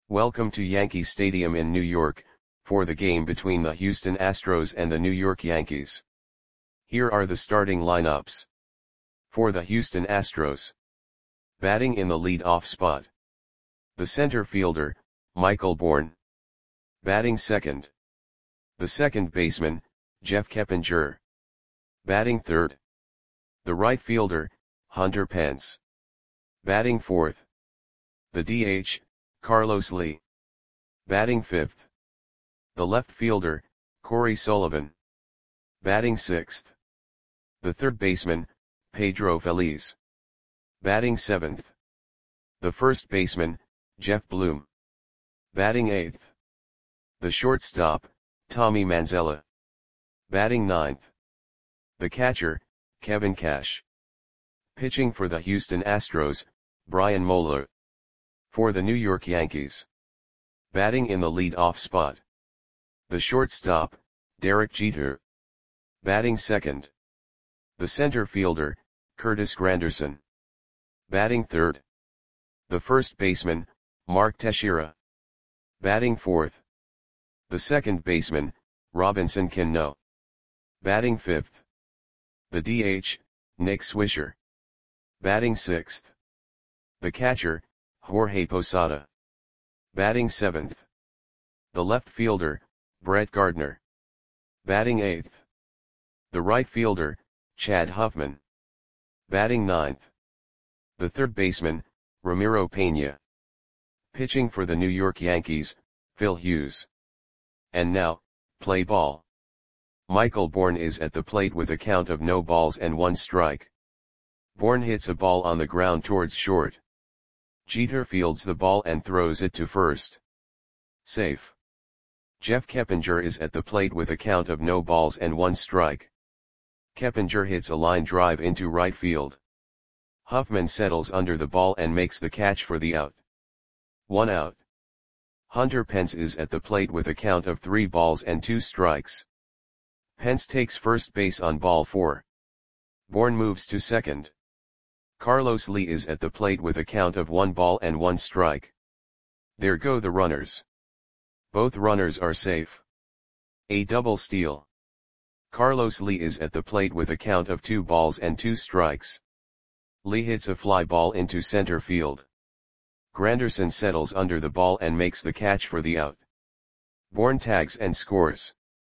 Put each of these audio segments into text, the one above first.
Welcome to Yankee Stadium in New York, for the game between the Houston Astros and the New York Yankees. Here are the starting lineups. For the Houston Astros. Batting in the lead-off spot. The center fielder, Michael Bourn. Batting second. The second baseman, Jeff Keppinger. Batting third. The right fielder, Hunter Pence. Batting fourth. The DH, Carlos Lee. Batting fifth. The left fielder, Corey Sullivan. Batting sixth. The third baseman, Pedro Feliz. Batting seventh. The first baseman, Jeff Bloom. Batting eighth. The shortstop, Tommy Manzella. Batting ninth. The catcher, Kevin Cash. Pitching for the Houston Astros, Brian Moeller. For the New York Yankees. Batting in the lead-off spot. The shortstop, Derek Jeter. Batting second. The center fielder, Curtis Granderson. Batting third. The first baseman, Mark Teixeira. Batting fourth. The second baseman, Robinson Cano. Batting fifth. The DH, Nick Swisher. Batting sixth. The catcher, Jorge Posada. Batting seventh. The left fielder, Brett Gardner. Batting eighth. The right fielder, Chad Huffman. Batting ninth. The third baseman, Ramiro Pena. Pitching for the New York Yankees, Phil Hughes. And now, play ball. Michael Bourn is at the plate with a count of no balls and one strike. Bourn hits a ball on the ground towards short. Jeter fields the ball and throws it to first. Safe. Jeff Keppinger is at the plate with a count of no balls and one strike. Keppinger hits a line drive into right field. Huffman settles under the ball and makes the catch for the out. 1 out. Hunter Pence is at the plate with a count of 3 balls and 2 strikes. Pence takes first base on ball 4. Bourn moves to second. Carlos Lee is at the plate with a count of 1 ball and 1 strike. There go the runners. Both runners are safe. A double steal. Carlos Lee is at the plate with a count of 2 balls and 2 strikes. Lee hits a fly ball into center field. Granderson settles under the ball and makes the catch for the out. Bourn tags and scores.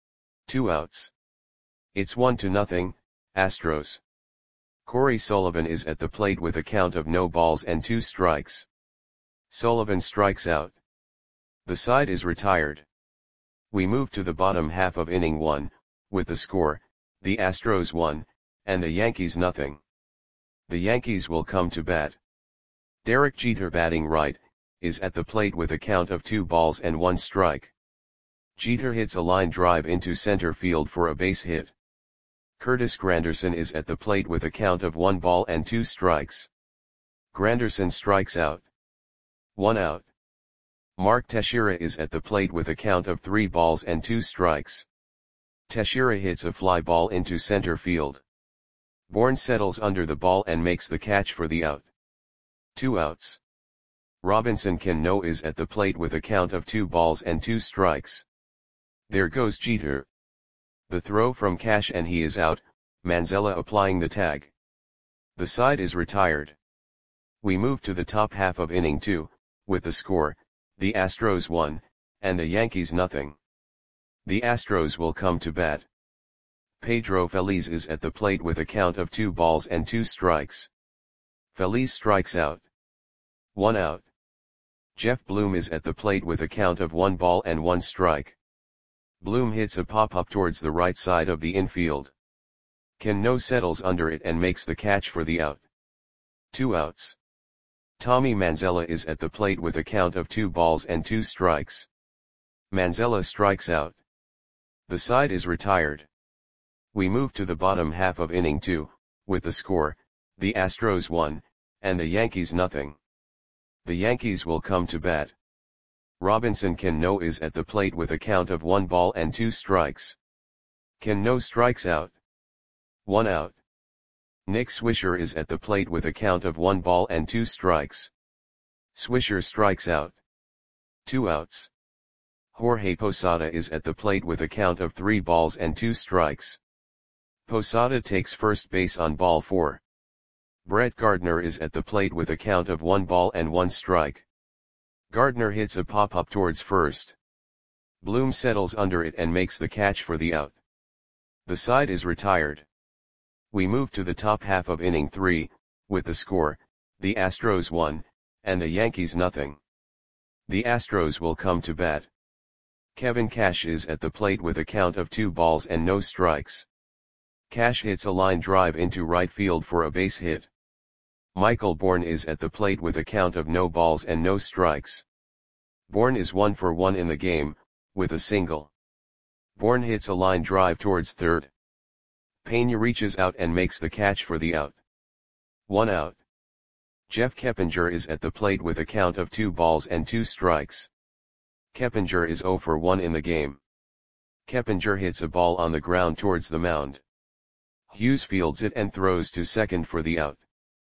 2 outs. It's 1-0, Astros. Corey Sullivan is at the plate with a count of no balls and 2 strikes. Sullivan strikes out. The side is retired. We move to the bottom half of inning 1, with the score, the Astros 1, and the Yankees 0. The Yankees will come to bat. Derek Jeter, batting right, is at the plate with a count of 2 balls and 1 strike. Jeter hits a line drive into center field for a base hit. Curtis Granderson is at the plate with a count of 1 ball and 2 strikes. Granderson strikes out. 1 out. Mark Teixeira is at the plate with a count of 3 balls and 2 strikes. Teixeira hits a fly ball into center field. Bourn settles under the ball and makes the catch for the out. 2 outs. Robinson Cano is at the plate with a count of 2 balls and 2 strikes. There goes Jeter. The throw from Cash and he is out, Manzella applying the tag. The side is retired. We move to the top half of inning 2, with the score, the Astros 1, and the Yankees 0. The Astros will come to bat. Pedro Feliz is at the plate with a count of 2 balls and 2 strikes. Feliz strikes out. 1 out. Jeff Bloom is at the plate with a count of 1 ball and 1 strike. Bloom hits a pop-up towards the right side of the infield. Cano settles under it and makes the catch for the out. 2 outs. Tommy Manzella is at the plate with a count of 2 balls and 2 strikes. Manzella strikes out. The side is retired. We move to the bottom half of inning 2, with the score, the Astros 1, and the Yankees 0. The Yankees will come to bat. Robinson Cano is at the plate with a count of 1 ball and 2 strikes. Cano strikes out. 1 out. Nick Swisher is at the plate with a count of 1 ball and 2 strikes. Swisher strikes out. 2 outs. Jorge Posada is at the plate with a count of 3 balls and 2 strikes. Posada takes first base on ball 4. Brett Gardner is at the plate with a count of 1 ball and 1 strike. Gardner hits a pop-up towards first. Bloom settles under it and makes the catch for the out. The side is retired. We move to the top half of inning 3, with the score, the Astros 1, and the Yankees nothing. The Astros will come to bat. Kevin Cash is at the plate with a count of 2 balls and no strikes. Cash hits a line drive into right field for a base hit. Michael Bourn is at the plate with a count of no balls and no strikes. Bourn is 1 for 1 in the game, with a single. Bourn hits a line drive towards third. Pena reaches out and makes the catch for the out. 1 out. Jeff Keppinger is at the plate with a count of 2 balls and 2 strikes. Keppinger is 0 for 1 in the game. Keppinger hits a ball on the ground towards the mound. Hughes fields it and throws to second for the out.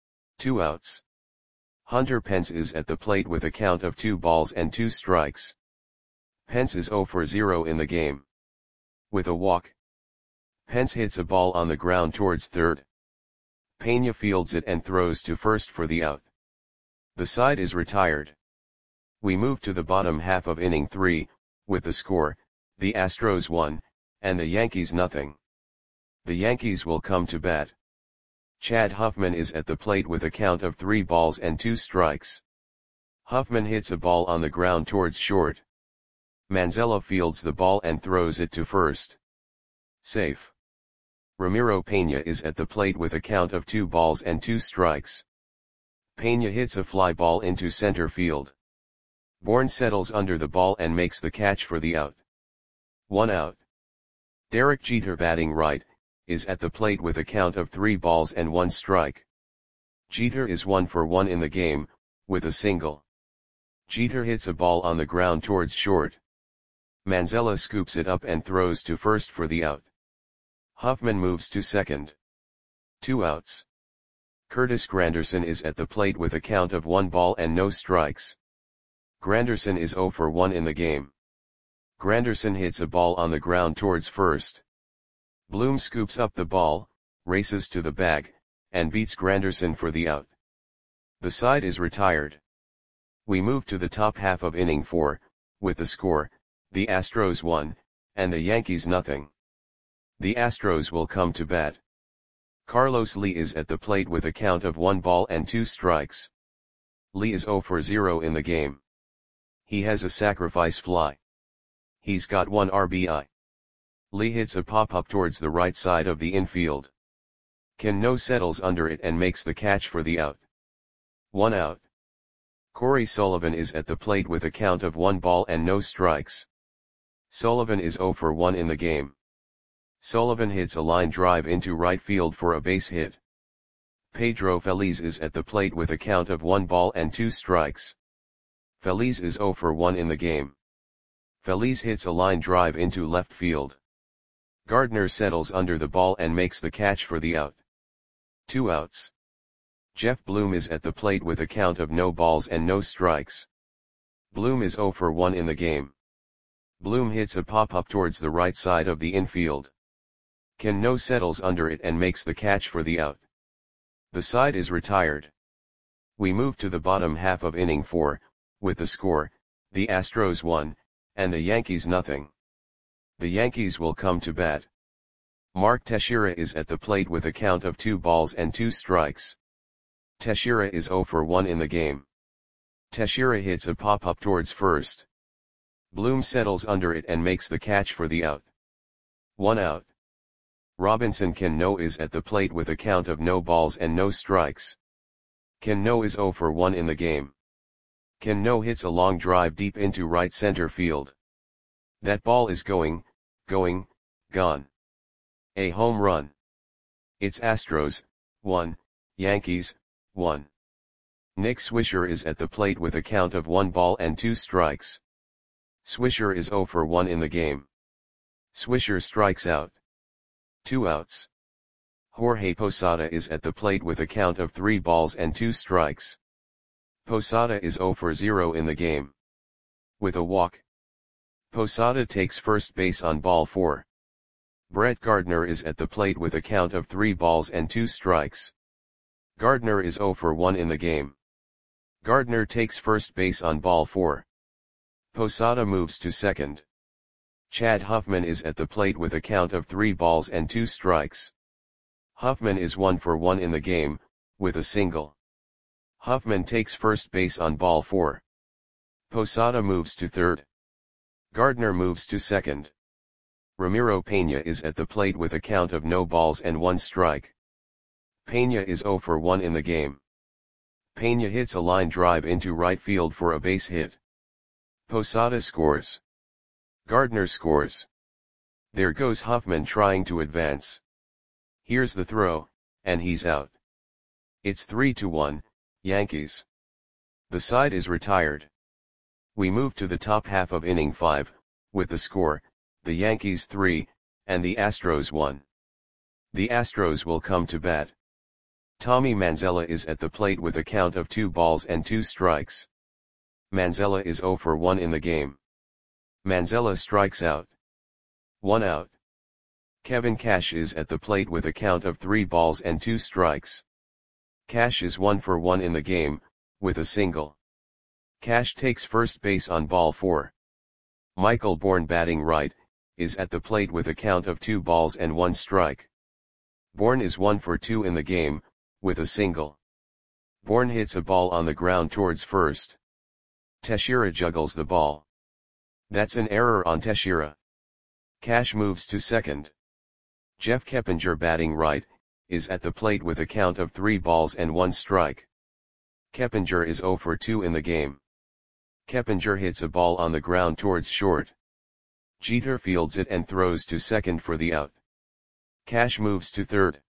2 outs. Hunter Pence is at the plate with a count of 2 balls and 2 strikes. Pence is 0 for 0 in the game. With a walk. Pence hits a ball on the ground towards third. Pena fields it and throws to first for the out. The side is retired. We move to the bottom half of inning 3, with the score, the Astros 1, and the Yankees nothing. The Yankees will come to bat. Chad Huffman is at the plate with a count of 3 balls and 2 strikes. Huffman hits a ball on the ground towards short. Manzella fields the ball and throws it to first. Safe. Ramiro Pena is at the plate with a count of 2 balls and 2 strikes. Pena hits a fly ball into center field. Bourn settles under the ball and makes the catch for the out. 1 out. Derek Jeter, batting right, is at the plate with a count of 3 balls and 1 strike. Jeter is 1 for 1 in the game, with a single. Jeter hits a ball on the ground towards short. Manzella scoops it up and throws to first for the out. Huffman moves to second. 2 outs. Curtis Granderson is at the plate with a count of 1 ball and no strikes. Granderson is 0 for 1 in the game. Granderson hits a ball on the ground towards first. Bloom scoops up the ball, races to the bag, and beats Granderson for the out. The side is retired. We move to the top half of inning 4, with the score, the Astros 1, and the Yankees nothing. The Astros will come to bat. Carlos Lee is at the plate with a count of 1 ball and 2 strikes. Lee is 0 for 0 in the game. He has a sacrifice fly. He's got 1 RBI. Lee hits a pop-up towards the right side of the infield. Cano settles under it and makes the catch for the out. 1 out. Corey Sullivan is at the plate with a count of 1 ball and no strikes. Sullivan is 0 for 1 in the game. Sullivan hits a line drive into right field for a base hit. Pedro Feliz is at the plate with a count of 1 ball and 2 strikes. Feliz is 0 for 1 in the game. Feliz hits a line drive into left field. Gardner settles under the ball and makes the catch for the out. 2 outs. Jeff Bloom is at the plate with a count of no balls and no strikes. Bloom is 0 for 1 in the game. Bloom hits a pop-up towards the right side of the infield. Cano settles under it and makes the catch for the out. The side is retired. We move to the bottom half of inning 4, with the score, the Astros 1, and the Yankees nothing. The Yankees will come to bat. Mark Teixeira is at the plate with a count of 2 balls and 2 strikes. Teixeira is 0 for 1 in the game. Teixeira hits a pop-up towards first. Bloom settles under it and makes the catch for the out. 1 out. Robinson Cano is at the plate with a count of no balls and no strikes. Cano is 0 for 1 in the game. Cano hits a long drive deep into right center field. That ball is gone. A home run. It's Astros, 1, Yankees, 1. Nick Swisher is at the plate with a count of 1 ball and 2 strikes. Swisher is 0 for 1 in the game. Swisher strikes out. 2 outs. Jorge Posada is at the plate with a count of 3 balls and 2 strikes. Posada is 0 for 0 in the game. With a walk. Posada takes first base on ball 4. Brett Gardner is at the plate with a count of 3 balls and 2 strikes. Gardner is 0 for 1 in the game. Gardner takes first base on ball 4. Posada moves to second. Chad Huffman is at the plate with a count of 3 balls and 2 strikes. Huffman is 1 for 1 in the game, with a single. Huffman takes first base on ball 4. Posada moves to third. Gardner moves to second. Ramiro Peña is at the plate with a count of no balls and 1 strike. Peña is 0 for 1 in the game. Peña hits a line drive into right field for a base hit. Posada scores. Gardner scores. There goes Huffman trying to advance. Here's the throw, and he's out. It's 3-1, Yankees. The side is retired. We move to the top half of inning 5, with the score, the Yankees 3, and the Astros 1. The Astros will come to bat. Tommy Manzella is at the plate with a count of 2 balls and 2 strikes. Manzella is 0 for 1 in the game. Manzella strikes out. 1 out. Kevin Cash is at the plate with a count of 3 balls and 2 strikes. Cash is 1 for 1 in the game, with a single. Cash takes first base on ball 4. Michael Bourne, batting right, is at the plate with a count of 2 balls and 1 strike. Bourne is 1 for 2 in the game, with a single. Bourne hits a ball on the ground towards first. Teixeira juggles the ball. That's an error on Teixeira. Cash moves to second. Jeff Keppinger, batting right, is at the plate with a count of 3 balls and 1 strike. Keppinger is 0 for 2 in the game. Keppinger hits a ball on the ground towards short. Jeter fields it and throws to second for the out. Cash moves to third.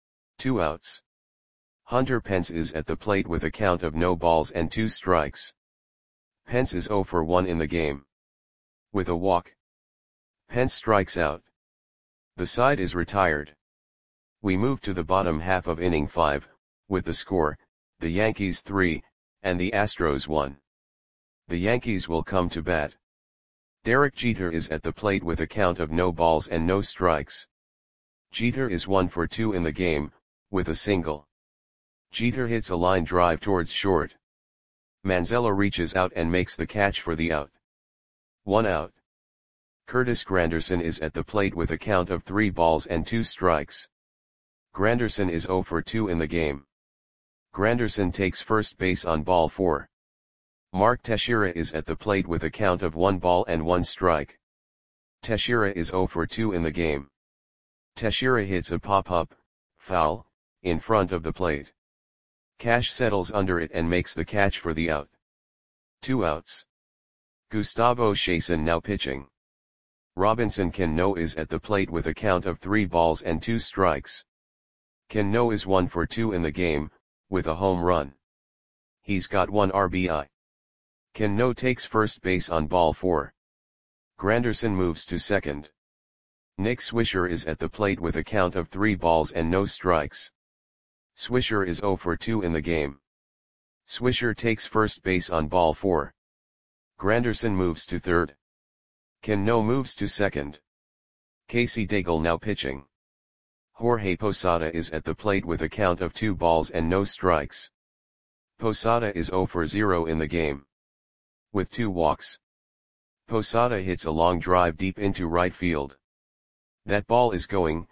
2 outs. Hunter Pence is at the plate with a count of no balls and 2 strikes. Pence is 0 for 1 in the game. With a walk. Pence strikes out. The side is retired. We move to the bottom half of inning 5, with the score, the Yankees 3, and the Astros 1. The Yankees will come to bat. Derek Jeter is at the plate with a count of no balls and no strikes. Jeter is 1 for 2 in the game, with a single. Jeter hits a line drive towards short. Manzella reaches out and makes the catch for the out. 1 out. Curtis Granderson is at the plate with a count of 3 balls and 2 strikes. Granderson is 0 for 2 in the game. Granderson takes first base on ball 4. Mark Teixeira is at the plate with a count of 1 ball and 1 strike. Teixeira is 0 for 2 in the game. Teixeira hits a pop-up, foul, in front of the plate. Cash settles under it and makes the catch for the out. 2 outs. Gustavo Chason now pitching. Robinson Cano is at the plate with a count of 3 balls and 2 strikes. Cano is 1 for 2 in the game, with a home run. He's got 1 RBI. Cano takes first base on ball 4. Granderson moves to second. Nick Swisher is at the plate with a count of 3 balls and no strikes. Swisher is 0 for 2 in the game. Swisher takes first base on ball 4. Granderson moves to third. Cano moves to second. Casey Daigle now pitching. Jorge Posada is at the plate with a count of 2 balls and no strikes. Posada is 0 for 0 in the game. With 2 walks. Posada hits a long drive deep into right field. That ball is gone.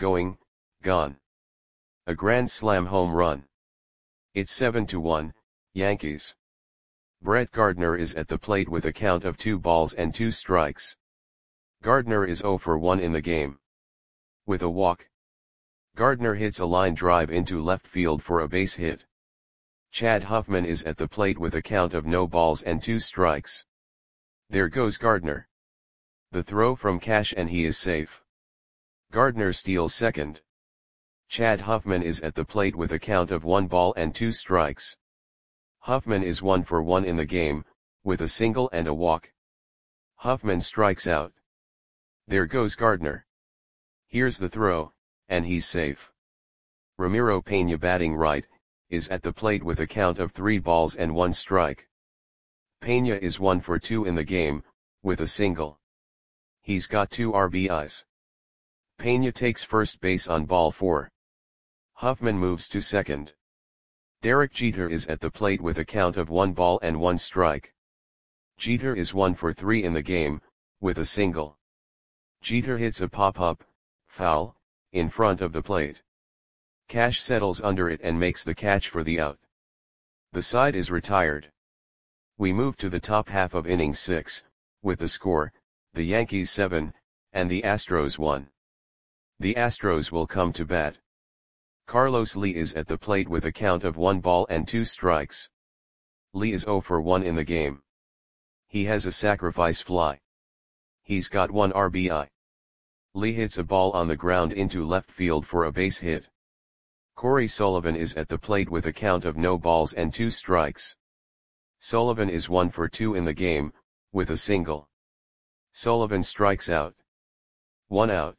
A grand slam home run. It's 7-1, Yankees. Brett Gardner is at the plate with a count of 2 balls and 2 strikes. Gardner is 0 for 1 in the game. With a walk. Gardner hits a line drive into left field for a base hit. Chad Huffman is at the plate with a count of no balls and 2 strikes. There goes Gardner. The throw from Cash and he is safe. Gardner steals second. Chad Huffman is at the plate with a count of 1 ball and 2 strikes. Huffman is 1 for 1 in the game, with a single and a walk. Huffman strikes out. There goes Gardner. Here's the throw, and he's safe. Ramiro Peña, batting right, is at the plate with a count of 3 balls and 1 strike. Pena is 1 for 2 in the game, with a single. He's got 2 RBIs. Pena takes first base on ball 4. Huffman moves to second. Derek Jeter is at the plate with a count of 1 ball and 1 strike. Jeter is 1 for 3 in the game, with a single. Jeter hits a pop-up, foul, in front of the plate. Cash settles under it and makes the catch for the out. The side is retired. We move to the top half of inning 6, with the score, the Yankees 7, and the Astros 1. The Astros will come to bat. Carlos Lee is at the plate with a count of 1 ball and 2 strikes. Lee is 0 for 1 in the game. He has a sacrifice fly. He's got 1 RBI. Lee hits a ball on the ground into left field for a base hit. Corey Sullivan is at the plate with a count of no balls and 2 strikes. Sullivan is 1 for 2 in the game, with a single. Sullivan strikes out. 1 out.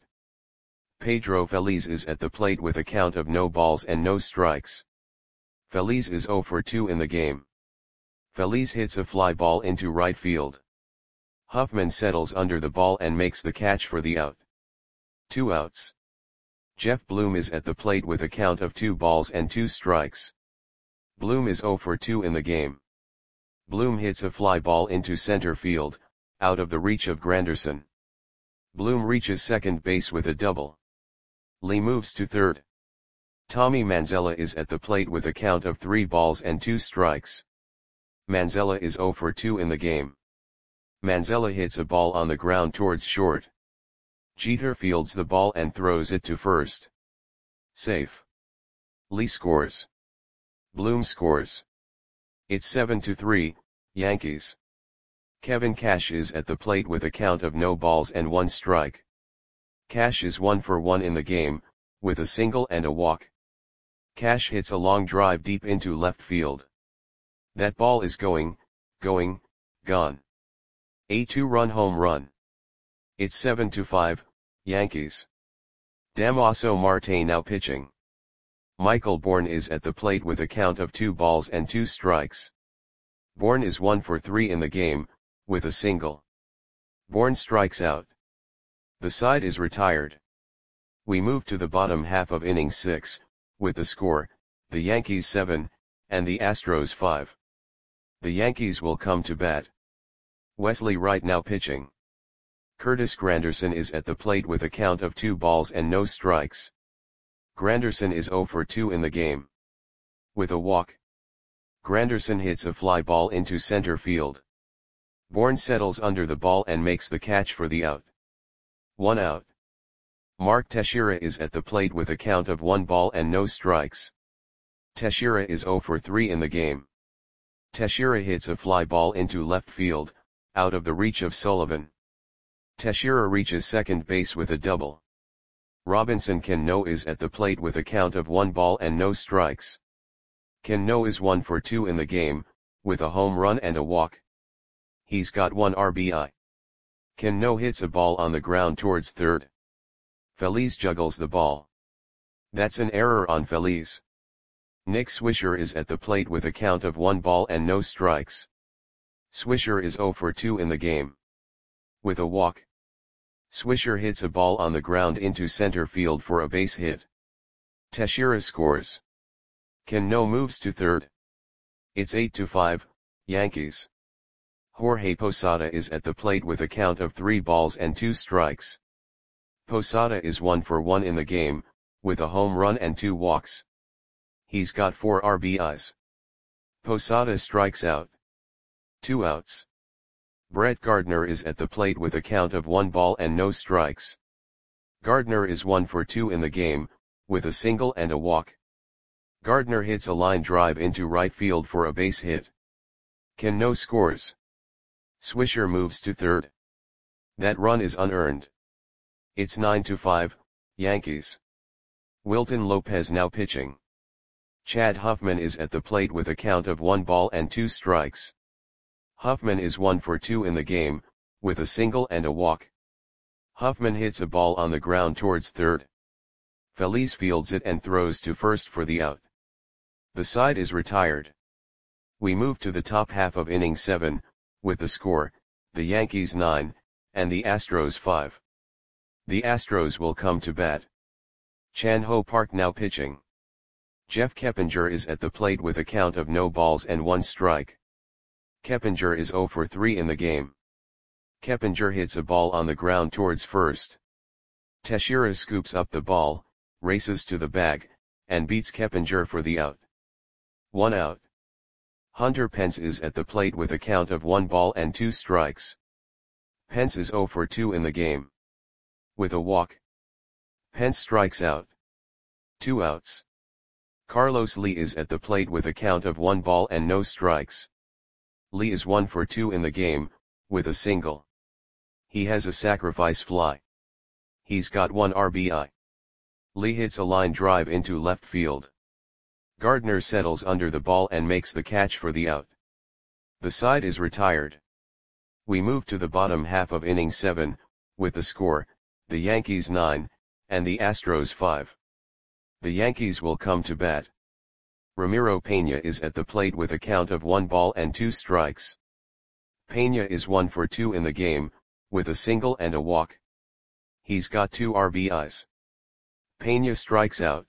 Pedro Feliz is at the plate with a count of no balls and no strikes. Feliz is 0 for 2 in the game. Feliz hits a fly ball into right field. Huffman settles under the ball and makes the catch for the out. 2 outs. Jeff Bloom is at the plate with a count of 2 balls and 2 strikes. Bloom is 0 for 2 in the game. Bloom hits a fly ball into center field, out of the reach of Granderson. Bloom reaches second base with a double. Lee moves to third. Tommy Manzella is at the plate with a count of 3 balls and 2 strikes. Manzella is 0 for 2 in the game. Manzella hits a ball on the ground towards short. Jeter fields the ball and throws it to first. Safe. Lee scores. Bloom scores. It's 7-3, Yankees. Kevin Cash is at the plate with a count of no balls and 1 strike. Cash is 1 for 1 in the game, with a single and a walk. Cash hits a long drive deep into left field. That ball is gone. A 2-run home run. It's 7-5, Yankees. Damaso Marte now pitching. Michael Bourne is at the plate with a count of 2 balls and 2 strikes. Bourne is 1 for 3 in the game, with a single. Bourne strikes out. The side is retired. We move to the bottom half of inning 6, with the score, the Yankees 7, and the Astros 5. The Yankees will come to bat. Wesley Wright now pitching. Curtis Granderson is at the plate with a count of 2 balls and no strikes. Granderson is 0 for 2 in the game. With a walk. Granderson hits a fly ball into center field. Bourne settles under the ball and makes the catch for the out. 1 out. Mark Teixeira is at the plate with a count of 1 ball and no strikes. Teixeira is 0 for 3 in the game. Teixeira hits a fly ball into left field, out of the reach of Sullivan. Teixeira reaches second base with a double. Robinson Cano is at the plate with a count of 1 ball and no strikes. Cano is 1 for 2 in the game, with a home run and a walk. He's got 1 RBI. Cano hits a ball on the ground towards third. Feliz juggles the ball. That's an error on Feliz. Nick Swisher is at the plate with a count of 1 ball and no strikes. Swisher is 0 for 2 in the game. With a walk. Swisher hits a ball on the ground into center field for a base hit. Teixeira scores. Cano moves to third. It's 8-5, Yankees. Jorge Posada is at the plate with a count of 3 balls and 2 strikes. Posada is 1 for 1 in the game, with a home run and 2 walks. He's got 4 RBIs. Posada strikes out. 2 outs. Brett Gardner is at the plate with a count of 1 ball and no strikes. Gardner is 1 for 2 in the game, with a single and a walk. Gardner hits a line drive into right field for a base hit. Cano scores. Swisher moves to third. That run is unearned. It's 9-5, Yankees. Wilton Lopez now pitching. Chad Huffman is at the plate with a count of 1 ball and 2 strikes. Huffman is 1 for 2 in the game, with a single and a walk. Huffman hits a ball on the ground towards third. Feliz fields it and throws to first for the out. The side is retired. We move to the top half of inning 7, with the score, the Yankees 9, and the Astros 5. The Astros will come to bat. Chan Ho Park now pitching. Jeff Keppinger is at the plate with a count of no balls and 1 strike. Keppinger is 0 for 3 in the game. Keppinger hits a ball on the ground towards first. Teixeira scoops up the ball, races to the bag, and beats Keppinger for the out. 1 out. Hunter Pence is at the plate with a count of 1 ball and 2 strikes. Pence is 0 for 2 in the game. With a walk, Pence strikes out. 2 outs. Carlos Lee is at the plate with a count of 1 ball and no strikes. Lee is 1 for 2 in the game, with a single. He has a sacrifice fly. He's got 1 RBI. Lee hits a line drive into left field. Gardner settles under the ball and makes the catch for the out. The side is retired. We move to the bottom half of inning 7, with the score, the Yankees 9, and the Astros 5. The Yankees will come to bat. Ramiro Peña is at the plate with a count of 1 ball and 2 strikes. Peña is 1 for 2 in the game, with a single and a walk. He's got 2 RBIs. Peña strikes out.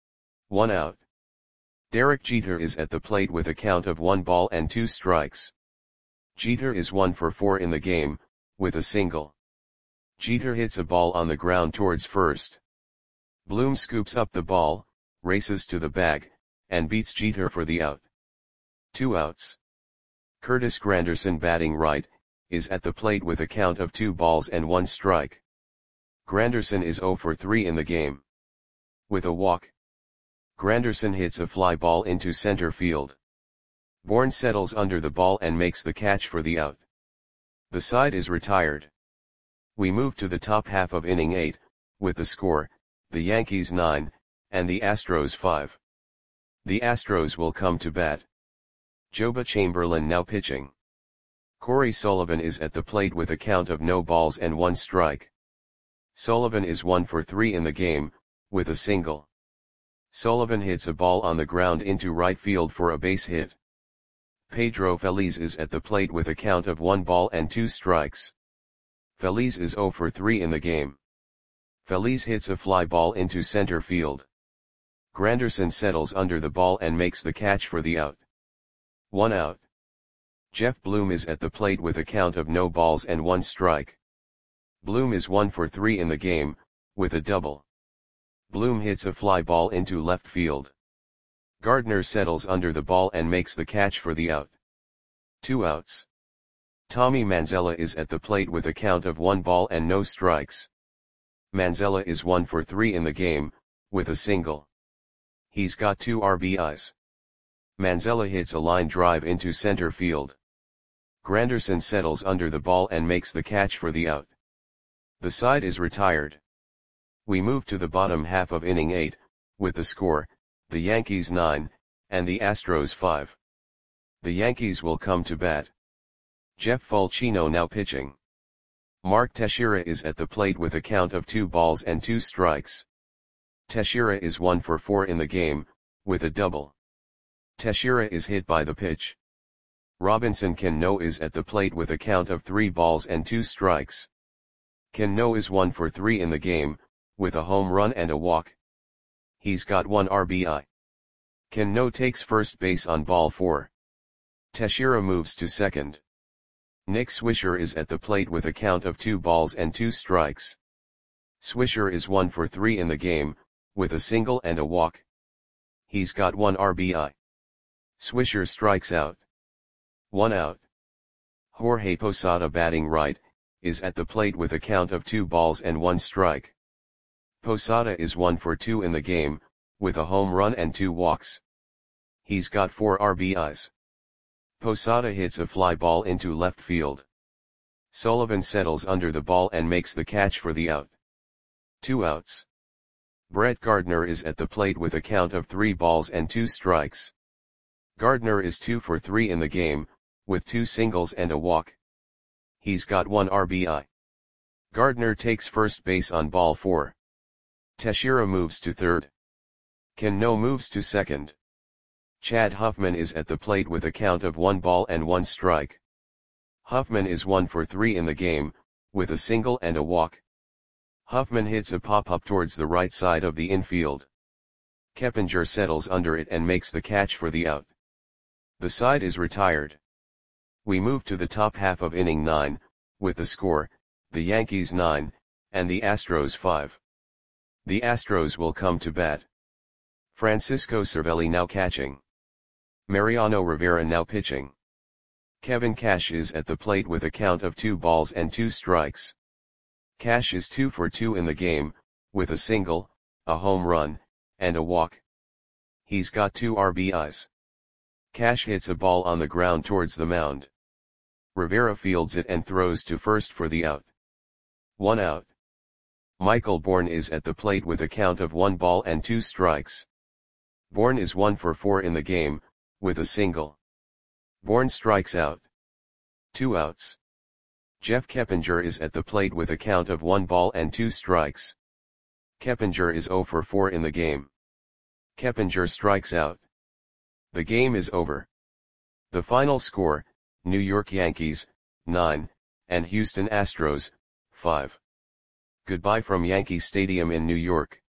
1 out. Derek Jeter is at the plate with a count of 1 ball and 2 strikes. Jeter is 1 for 4 in the game, with a single. Jeter hits a ball on the ground towards first. Bloom scoops up the ball, races to the bag, and beats Jeter for the out. 2 outs. Curtis Granderson, batting right, is at the plate with a count of 2 balls and 1 strike. Granderson is 0 for 3 in the game. With a walk, Granderson hits a fly ball into center field. Bourne settles under the ball and makes the catch for the out. The side is retired. We move to the top half of inning 8, with the score, the Yankees 9, and the Astros 5. The Astros will come to bat. Joba Chamberlain now pitching. Corey Sullivan is at the plate with a count of no balls and 1 strike. Sullivan is 1 for 3 in the game, with a single. Sullivan hits a ball on the ground into right field for a base hit. Pedro Feliz is at the plate with a count of 1 ball and 2 strikes. Feliz is 0 for 3 in the game. Feliz hits a fly ball into center field. Granderson settles under the ball and makes the catch for the out. 1 out. Jeff Bloom is at the plate with a count of no balls and 1 strike. Bloom is 1 for 3 in the game, with a double. Bloom hits a fly ball into left field. Gardner settles under the ball and makes the catch for the out. 2 outs. Tommy Manzella is at the plate with a count of 1 ball and no strikes. Manzella is 1 for 3 in the game, with a single. He's got 2 RBIs. Manzella hits a line drive into center field. Granderson settles under the ball and makes the catch for the out. The side is retired. We move to the bottom half of inning 8, with the score, the Yankees 9, and the Astros 5. The Yankees will come to bat. Jeff Fulchino now pitching. Mark Teixeira is at the plate with a count of 2 balls and 2 strikes. Teixeira is 1 for 4 in the game, with a double. Teixeira is hit by the pitch. Robinson Cano is at the plate with a count of 3 balls and 2 strikes. Cano is 1 for 3 in the game, with a home run and a walk. He's got 1 RBI. Cano takes first base on ball 4. Teixeira moves to second. Nick Swisher is at the plate with a count of 2 balls and 2 strikes. Swisher is 1 for 3 in the game, with a single and a walk. He's got 1 RBI. Swisher strikes out. 1 out. Jorge Posada, batting right, is at the plate with a count of 2 balls and 1 strike. Posada is 1 for 2 in the game, with a home run and 2 walks. He's got 4 RBIs. Posada hits a fly ball into left field. Sullivan settles under the ball and makes the catch for the out. 2 outs. Brett Gardner is at the plate with a count of 3 balls and 2 strikes. Gardner is 2 for 3 in the game, with 2 singles and a walk. He's got 1 RBI. Gardner takes first base on ball 4. Teixeira moves to third. Cano moves to second. Chad Huffman is at the plate with a count of 1 ball and 1 strike. Huffman is 1 for 3 in the game, with a single and a walk. Huffman hits a pop-up towards the right side of the infield. Keppinger settles under it and makes the catch for the out. The side is retired. We move to the top half of inning 9, with the score, the Yankees 9, and the Astros 5. The Astros will come to bat. Francisco Cervelli now catching. Mariano Rivera now pitching. Kevin Cash is at the plate with a count of 2 balls and 2 strikes. Cash is 2 for 2 in the game, with a single, a home run, and a walk. He's got 2 RBIs. Cash hits a ball on the ground towards the mound. Rivera fields it and throws to first for the out. 1 out. Michael Bourn is at the plate with a count of 1 ball and 2 strikes. Bourn is 1 for 4 in the game, with a single. Bourn strikes out. 2 outs. Jeff Keppinger is at the plate with a count of 1 ball and 2 strikes. Keppinger is 0 for 4 in the game. Keppinger strikes out. The game is over. The final score, New York Yankees, 9, and Houston Astros, 5. Goodbye from Yankee Stadium in New York.